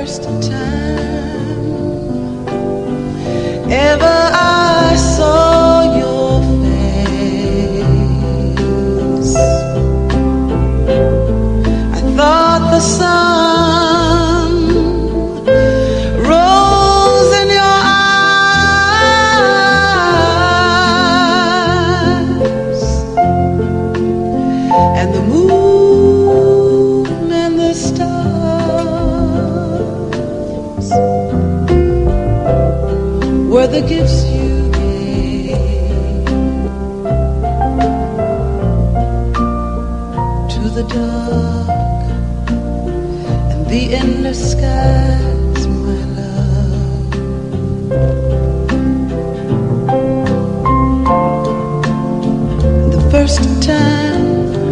first time ever I saw your face, I thought the sun rose in your eyes, and the moon and the stars were the gifts you gave to the dark and the endless skies, my love. And the first time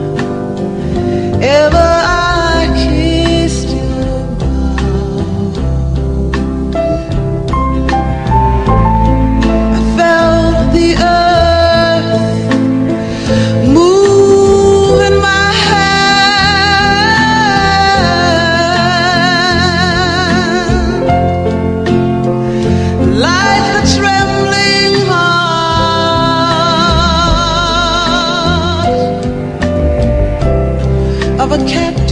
ever I kissed your mouth, I felt the earth move in my hand, like the trembling heart of a cat